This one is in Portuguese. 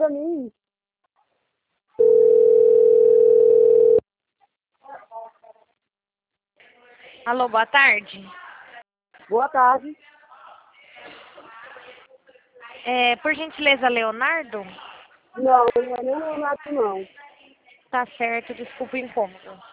pra mim. Alô, boa tarde. Boa tarde. Por gentileza, Leonardo? Não é nem Leonardo, não. Tá certo, desculpa o incômodo.